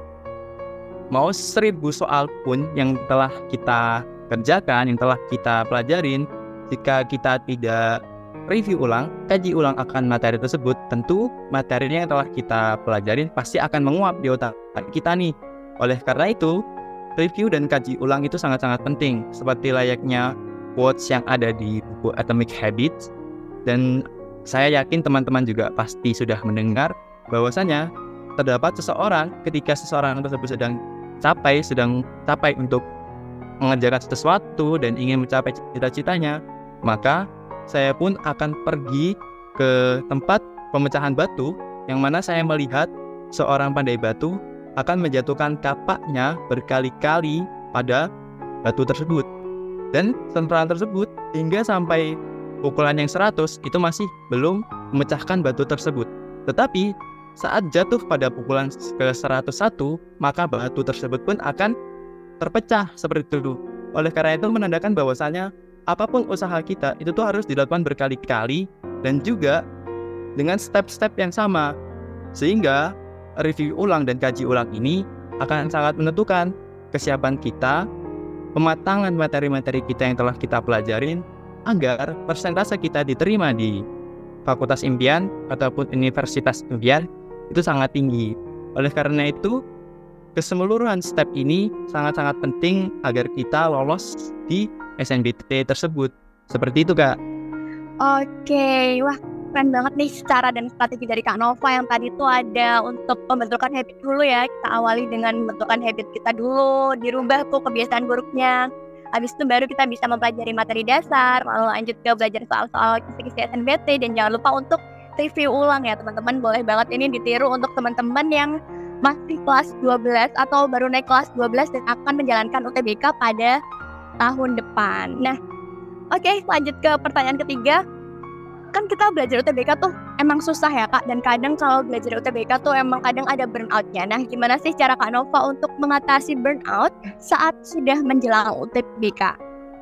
Speaker 4: mau seribu soal pun yang telah kita kerjakan, yang telah kita pelajarin, jika kita tidak review ulang, kaji ulang akan materi tersebut, tentu materinya yang telah kita pelajarin pasti akan menguap di otak kita nih. Oleh karena itu, review dan kaji ulang itu sangat-sangat penting, seperti layaknya quotes yang ada di buku Atomic Habits. Dan saya yakin teman-teman juga pasti sudah mendengar bahwasanya terdapat seseorang ketika seseorang tersebut sedang capai, sedang capai untuk mengerjakan sesuatu dan ingin mencapai cita-citanya, maka saya pun akan pergi ke tempat pemecahan batu yang mana saya melihat seorang pandai batu akan menjatuhkan kapaknya berkali-kali pada batu tersebut. Dan sentuhan tersebut hingga sampai pukulan yang seratus itu masih belum memecahkan batu tersebut. Tetapi saat jatuh pada pukulan ke seratus satu, maka batu tersebut pun akan terpecah seperti itu. Oleh karena itu menandakan bahwasanya apapun usaha kita itu tuh harus dilakukan berkali-kali dan juga dengan step-step yang sama. Sehingga review ulang dan kaji ulang ini akan sangat menentukan kesiapan kita, pematangan materi-materi kita yang telah kita pelajarin, agar persentase kita diterima di fakultas impian ataupun universitas impian itu sangat tinggi. Oleh karena itu, keseluruhan step ini sangat-sangat penting agar kita lolos di S N B T tersebut. Seperti itu, Kak.
Speaker 2: Oke, wah keren banget nih cara dan strategi dari Kak Nova yang tadi tuh ada untuk pembentukan habit dulu ya. Kita awali dengan pembentukan habit kita dulu, dirubah tuh kebiasaan buruknya. Habis itu baru kita bisa mempelajari materi dasar, lalu lanjut ke belajar soal-soal kisi-kisi S N B T, dan jangan lupa untuk review ulang ya teman-teman. Boleh banget ini ditiru untuk teman-teman yang masih kelas dua belas atau baru naik kelas dua belas dan akan menjalankan U T B K pada tahun depan. Nah, oke okay, lanjut ke pertanyaan ketiga. Kan kita belajar U T B K tuh emang susah ya Kak, dan kadang kalau belajar U T B K tuh emang kadang ada burnout-nya. Nah, gimana sih cara Kak Nova untuk mengatasi burnout saat sudah menjelang U T B K?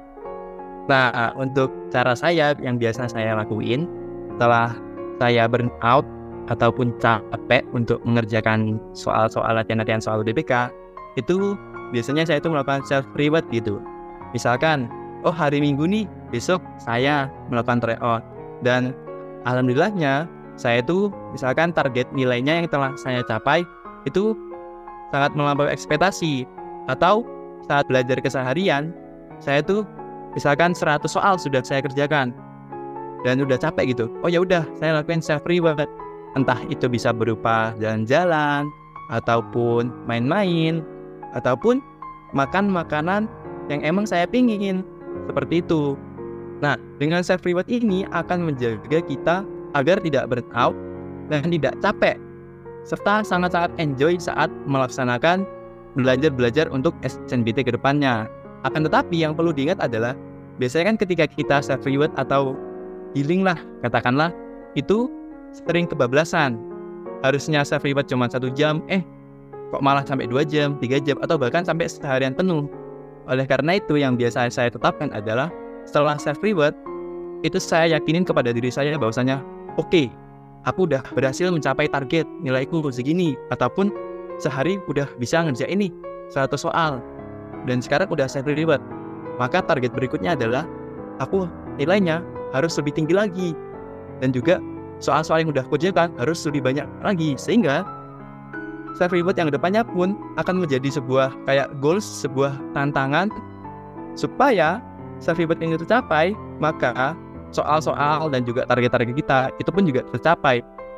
Speaker 4: Nah, untuk cara saya yang biasa saya lakuin setelah saya burnout ataupun capek untuk mengerjakan soal-soal latihan-latihan soal U T B K, itu biasanya saya itu melakukan self reward gitu. Misalkan, oh hari Minggu nih, besok saya melakukan tryout. Dan alhamdulillahnya saya itu misalkan target nilainya yang telah saya capai itu sangat melampaui ekspektasi. Atau saat belajar keseharian saya itu misalkan seratus soal sudah saya kerjakan dan udah capek gitu. Oh ya udah, saya lakukan self reward. Entah itu bisa berupa jalan-jalan ataupun main-main ataupun makan makanan yang emang saya pingin. Seperti itu. Nah, dengan self reward ini akan menjaga kita agar tidak burnout dan tidak capek, serta sangat-sangat enjoy saat melaksanakan belajar-belajar untuk S N B T ke depannya. Akan tetapi yang perlu diingat adalah, biasanya kan ketika kita self reward atau healing lah, katakanlah, itu sering kebablasan. Harusnya self reward cuma satu jam, eh kok malah sampai dua jam, tiga jam, atau bahkan sampai seharian penuh. Oleh karena itu yang biasa saya tetapkan adalah setelah self reward, itu saya yakinin kepada diri saya bahwasanya, oke, okay, aku udah berhasil mencapai target nilaiku segini, ataupun sehari udah bisa ngerjain ini seratus soal, dan sekarang udah self reward. Maka target berikutnya adalah aku nilainya harus lebih tinggi lagi, dan juga soal-soal yang udah aku kerjakan harus lebih banyak lagi, sehingga self reward yang kedepannya pun akan menjadi sebuah kayak goals, sebuah tantangan supaya self reward ini tercapai. Maka soal-soal dan juga target-target kita itu pun juga tercapai.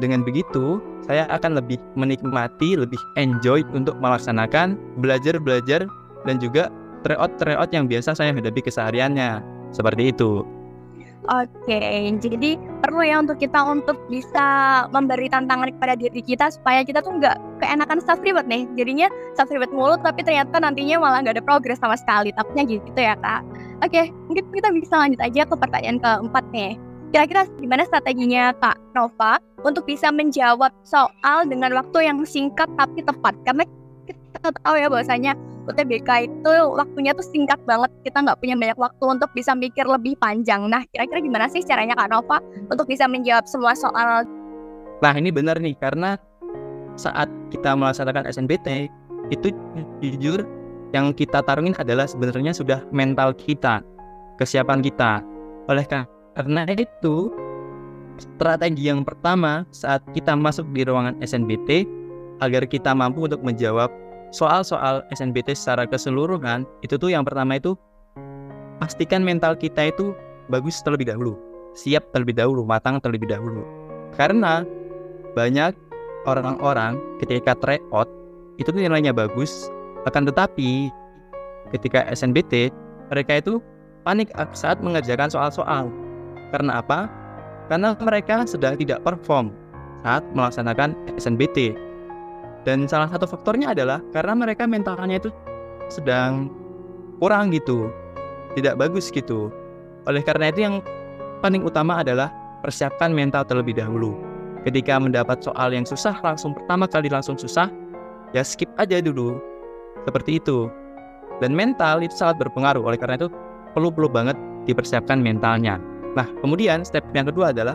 Speaker 4: Dengan begitu, saya akan lebih menikmati, lebih enjoy untuk melaksanakan belajar-belajar dan juga tryout-tryout yang biasa saya hadapi kesehariannya. Seperti itu.
Speaker 2: Oke, jadi perlu ya untuk kita untuk bisa memberi tantangan kepada diri kita supaya kita tuh nggak keenakan self reward nih. Jadinya self reward mulu tapi ternyata nantinya malah nggak ada progres sama sekali. Takutnya gitu ya Kak. Oke, mungkin kita bisa lanjut aja ke pertanyaan keempat nih. Kira-kira gimana strateginya Kak Nova untuk bisa menjawab soal dengan waktu yang singkat tapi tepat? Karena kita tahu ya bahwasanya U T B K itu waktunya tuh singkat banget, kita nggak punya banyak waktu untuk bisa mikir lebih panjang. Nah, kira-kira gimana sih caranya Kak Nova untuk bisa menjawab semua soal?
Speaker 4: Nah, ini benar nih, karena saat kita melaksanakan S N B T, itu jujur yang kita tarungin adalah sebenarnya sudah mental kita, kesiapan kita. Oleh karena itu, strategi yang pertama saat kita masuk di ruangan S N B T, agar kita mampu untuk menjawab soal-soal S N B T secara keseluruhan, itu tuh yang pertama itu pastikan mental kita itu bagus terlebih dahulu, siap terlebih dahulu, matang terlebih dahulu. Karena banyak orang-orang ketika tryout itu tuh nilainya bagus, akan tetapi ketika S N B T mereka itu panik saat mengerjakan soal-soal. Karena apa? Karena mereka sedang tidak perform saat melaksanakan S N B T. Dan salah satu faktornya adalah karena mereka mentalnya itu sedang kurang gitu, tidak bagus gitu. Oleh karena itu yang paling utama adalah persiapkan mental terlebih dahulu. Ketika mendapat soal yang susah, langsung pertama kali langsung susah, ya skip aja dulu. Seperti itu. Dan mental itu sangat berpengaruh, oleh karena itu perlu-perlu banget dipersiapkan mentalnya. Nah, kemudian step yang kedua adalah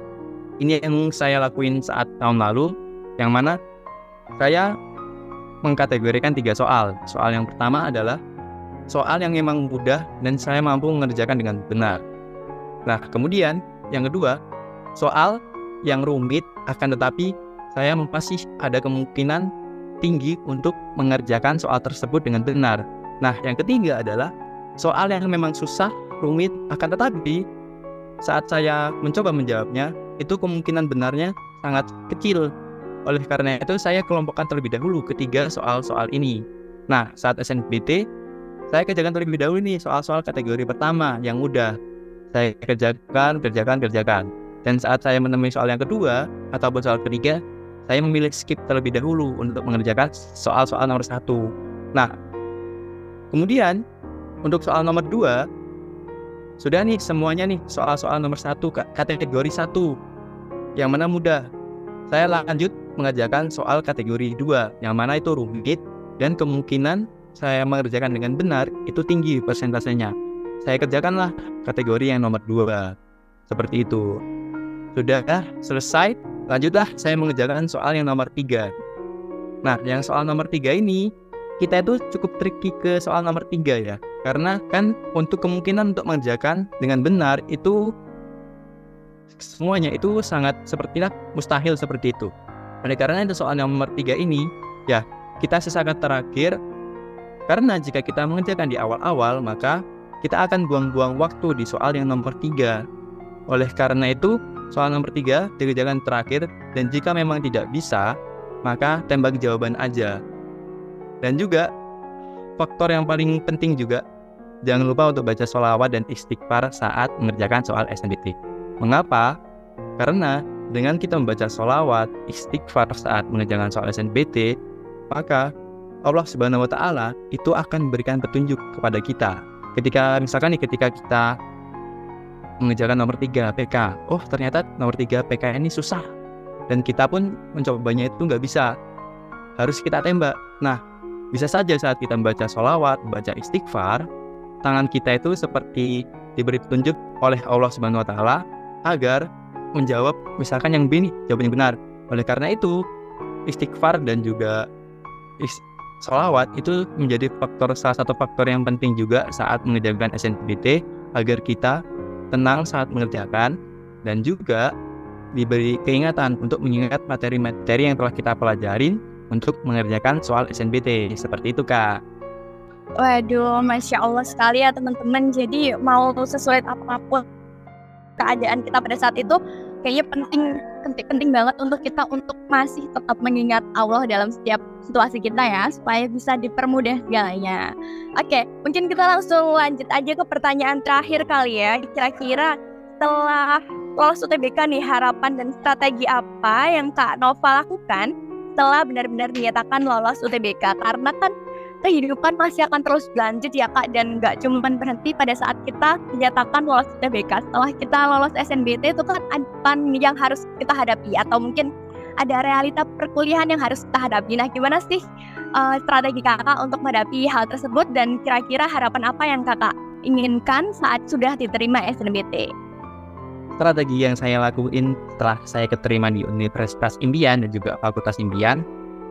Speaker 4: ini yang saya lakuin saat tahun lalu, yang mana saya mengkategorikan tiga soal. Soal yang pertama adalah soal yang memang mudah dan saya mampu mengerjakan dengan benar. Nah, kemudian yang kedua, soal yang rumit akan tetapi saya masih ada kemungkinan tinggi untuk mengerjakan soal tersebut dengan benar. Nah, yang ketiga adalah soal yang memang susah, rumit, akan tetapi saat saya mencoba menjawabnya, itu kemungkinan benarnya sangat kecil. Oleh karena itu, saya kelompokkan terlebih dahulu ketiga soal-soal ini. Nah, saat S N B T, saya kerjakan terlebih dahulu nih soal-soal kategori pertama yang mudah. Saya kerjakan, kerjakan, kerjakan. Dan saat saya menemui soal yang kedua ataupun soal ketiga, saya memilih skip terlebih dahulu untuk mengerjakan soal-soal nomor satu. Nah, kemudian untuk soal nomor dua, sudah nih semuanya nih soal-soal nomor satu kategori satu yang mana mudah. Saya lanjut mengerjakan soal kategori dua yang mana itu rumit dan kemungkinan saya mengerjakan dengan benar itu tinggi persentasenya. Saya kerjakanlah kategori yang nomor dua. Seperti itu. Sudah selesai, lanjutlah saya mengerjakan soal yang nomor tiga. Nah, yang soal nomor tiga ini kita itu cukup tricky ke soal nomor tiga ya. Karena kan untuk kemungkinan untuk mengerjakan dengan benar itu semuanya itu sangat sepertinya mustahil seperti itu. Oleh karena itu soal nomor tiga ini ya kita sesaat terakhir, karena jika kita mengerjakan di awal-awal maka kita akan buang-buang waktu di soal yang nomor tiga. Oleh karena itu soal nomor tiga dikerjakan terakhir, dan jika memang tidak bisa maka tembak jawaban aja. Dan juga faktor yang paling penting juga, jangan lupa untuk baca sholawat dan istighfar saat mengerjakan soal S N B T. Mengapa? Karena dengan kita membaca sholawat, istighfar saat mengerjakan soal S N B T, maka Allah Subhanahu Wa Taala itu akan memberikan petunjuk kepada kita. Ketika misalkan nih, ketika kita mengerjakan nomor tiga P K, oh ternyata nomor tiga P K ini susah, dan kita pun mencobanya itu nggak bisa, harus kita tembak. Nah, bisa saja saat kita membaca sholawat, membaca istighfar, tangan kita itu seperti diberi petunjuk oleh Allah Subhanahu Wa Taala agar menjawab misalkan yang B nih, jawaban yang benar. Oleh karena itu, istighfar dan juga is- sholawat itu menjadi faktor salah satu faktor yang penting juga saat mengerjakan S N B T, agar kita tenang saat mengerjakan dan juga diberi keingatan untuk mengingat materi-materi yang telah kita pelajarin untuk mengerjakan soal S N B T. Seperti itu, Kak.
Speaker 2: Waduh, Masya Allah sekali ya teman-teman. Jadi mau sesuai apapun keadaan kita pada saat itu, kayaknya penting penting penting banget untuk kita untuk masih tetap mengingat Allah dalam setiap situasi kita ya, supaya bisa dipermudah segalanya. Oke, mungkin kita langsung lanjut aja ke pertanyaan terakhir kali ya. Kira-kira setelah lolos U T B K nih, harapan dan strategi apa yang Kak Nova lakukan setelah benar-benar dinyatakan lolos U T B K? Karena kan kehidupan masih akan terus berlanjut ya Kak, dan nggak cuma berhenti pada saat kita dinyatakan lolos U T B K. Setelah kita lolos S N B T itu kan ada yang harus kita hadapi, atau mungkin ada realita perkuliahan yang harus kita hadapi. Nah, gimana sih uh, strategi Kakak untuk menghadapi hal tersebut, dan kira-kira harapan apa yang Kakak inginkan saat sudah diterima S N B T?
Speaker 4: Strategi yang saya lakuin setelah saya keterima di Universitas Impian dan juga Fakultas Impian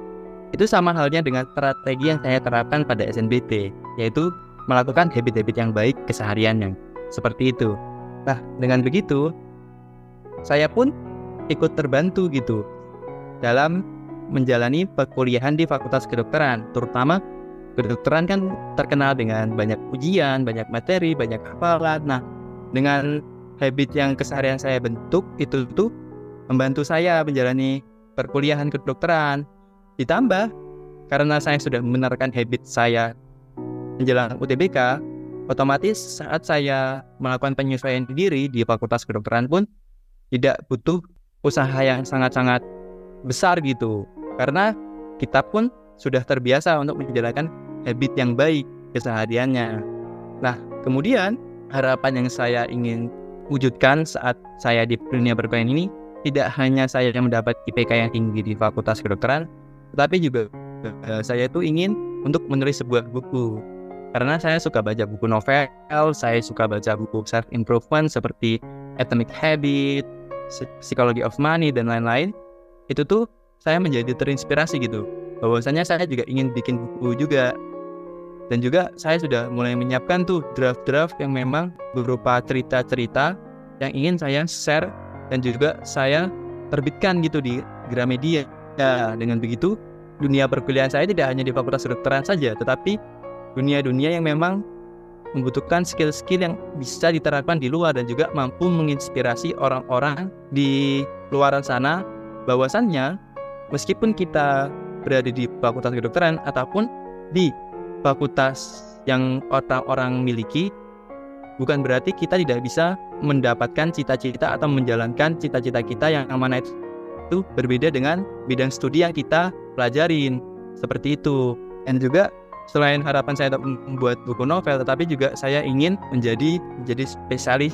Speaker 4: itu sama halnya dengan strategi yang saya terapkan pada S N B T, yaitu melakukan habit-habit yang baik kesehariannya. Seperti itu. Nah, dengan begitu saya pun ikut terbantu gitu dalam menjalani perkuliahan di Fakultas Kedokteran. Terutama kedokteran kan terkenal dengan banyak ujian, banyak materi, banyak hafalan. Nah, dengan habit yang keseharian saya bentuk itu tuh membantu saya menjalani perkuliahan kedokteran. Ditambah karena saya sudah membenarkan habit saya menjelang U T B K, otomatis saat saya melakukan penyesuaian diri di Fakultas Kedokteran pun tidak butuh usaha yang sangat-sangat besar gitu. Karena kita pun sudah terbiasa untuk menjalankan habit yang baik kesehariannya. Nah, kemudian harapan yang saya ingin wujudkan saat saya di dunia perkuliahan ini, tidak hanya saya yang mendapat I P K yang tinggi di Fakultas Kedokteran, tetapi juga uh, saya itu ingin untuk menulis sebuah buku. Karena saya suka baca buku novel, saya suka baca buku self-improvement seperti Atomic Habit, Psychology of Money, dan lain-lain. Itu tuh saya menjadi terinspirasi gitu, bahwasanya saya juga ingin bikin buku juga. Dan juga saya sudah mulai menyiapkan tuh draft-draft yang memang berupa cerita-cerita yang ingin saya share dan juga saya terbitkan gitu di Gramedia. Ya, dengan begitu dunia perkuliahan saya tidak hanya di Fakultas Kedokteran saja, tetapi dunia-dunia yang memang membutuhkan skill-skill yang bisa diterapkan di luar dan juga mampu menginspirasi orang-orang di luaran sana, bahwasannya meskipun kita berada di Fakultas Kedokteran ataupun di fakultas yang orang-orang miliki, bukan berarti kita tidak bisa mendapatkan cita-cita atau menjalankan cita-cita kita yang mana itu, itu berbeda dengan bidang studi yang kita pelajarin. Seperti itu. Dan juga selain harapan saya untuk membuat buku novel, tetapi juga saya ingin menjadi menjadi spesialis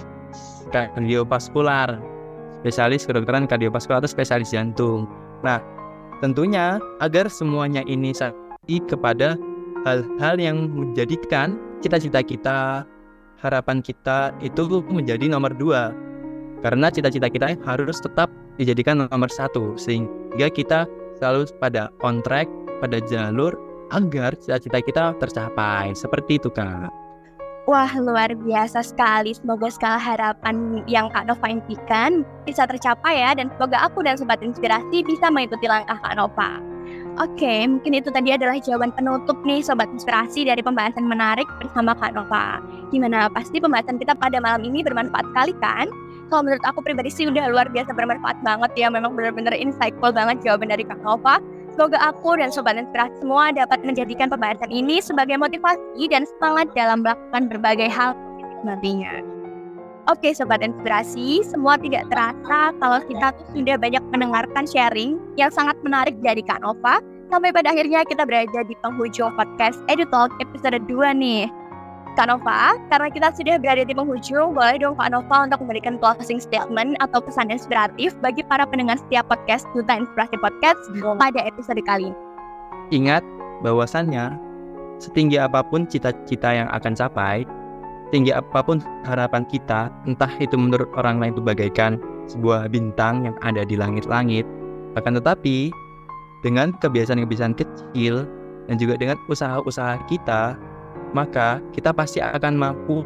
Speaker 4: kardiovaskular, spesialis kedokteran kardiovaskular atau spesialis jantung. Nah, tentunya agar semuanya ini sampai kepada hal-hal yang menjadikan cita-cita kita, harapan kita itu menjadi nomor dua. Karena cita-cita kita harus tetap dijadikan nomor satu, sehingga kita selalu pada on track, pada jalur agar cita-cita kita tercapai. Seperti itu, Kak.
Speaker 2: Wah, luar biasa sekali. Semoga segala harapan yang Kak Nova impikan bisa tercapai ya, dan semoga aku dan Sobat Inspirasi bisa mengikuti langkah Kak Nova. Oke, mungkin itu tadi adalah jawaban penutup nih Sobat Inspirasi dari pembahasan menarik bersama Kak Nova. Gimana? Pasti pembahasan kita pada malam ini bermanfaat sekali kan? Kalau menurut aku pribadi sih udah luar biasa bermanfaat banget ya. Memang benar-benar insightful banget jawaban dari Kak Nova. Semoga aku dan Sobat Inspirasi semua dapat menjadikan pembahasan ini sebagai motivasi dan semangat dalam melakukan berbagai hal nantinya. Oke Sobat Inspirasi, semua tidak terasa kalau kita tuh sudah banyak mendengarkan sharing yang sangat menarik dari Kak Nova. Sampai pada akhirnya kita berada di penghujung podcast EduTalk episode dua nih. Kak Nova, karena kita sudah berada di penghujung, boleh dong Kak Nova untuk memberikan closing statement atau pesan inspiratif bagi para pendengar setiap podcast Duta Inspirasi Podcast pada episode kali ini.
Speaker 4: Ingat bahwasannya setinggi apapun cita-cita yang akan capai, tinggi apapun harapan kita, entah itu menurut orang lain itu bagaikan sebuah bintang yang ada di langit-langit, akan tetapi dengan kebiasaan-kebiasaan kecil dan juga dengan usaha-usaha kita, maka kita pasti akan mampu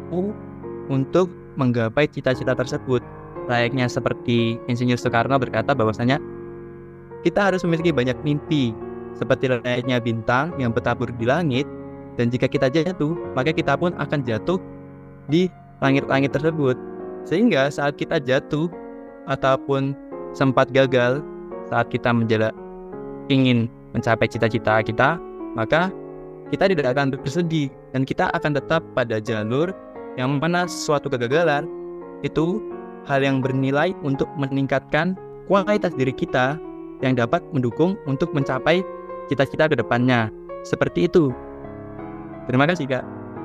Speaker 4: untuk menggapai cita-cita tersebut. Layaknya seperti Insinyur Soekarno berkata bahwasanya kita harus memiliki banyak mimpi, seperti layaknya bintang yang bertabur di langit, dan jika kita jatuh, maka kita pun akan jatuh di langit-langit tersebut. Sehingga saat kita jatuh ataupun sempat gagal saat kita menjala, ingin mencapai cita-cita kita, maka kita tidak akan bersedih dan kita akan tetap pada jalur yang mana suatu kegagalan itu hal yang bernilai untuk meningkatkan kualitas diri kita yang dapat mendukung untuk mencapai cita-cita ke depannya. Seperti itu. Terima kasih, Kak.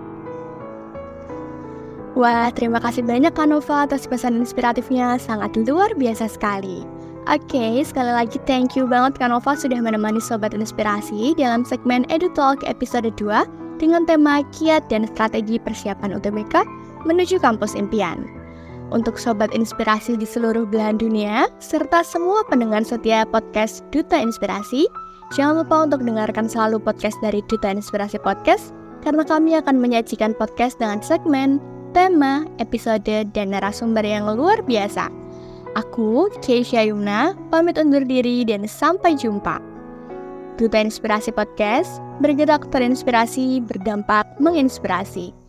Speaker 2: Wah, terima kasih banyak Kak Nova atas pesan inspiratifnya, sangat luar biasa sekali. Oke, sekali lagi thank you banget Kak Nova sudah menemani Sobat Inspirasi dalam segmen EduTalk episode dua dengan tema Kiat dan Strategi Persiapan U T B K menuju Kampus Impian. Untuk Sobat Inspirasi di seluruh belahan dunia, serta semua pendengar setia podcast Duta Inspirasi, jangan lupa untuk dengarkan selalu podcast dari Duta Inspirasi Podcast, karena kami akan menyajikan podcast dengan segmen, tema, episode, dan narasumber yang luar biasa. Aku, Keisha Yumna, pamit undur diri dan sampai jumpa. Duta Inspirasi Podcast, bergerak terinspirasi, berdampak menginspirasi.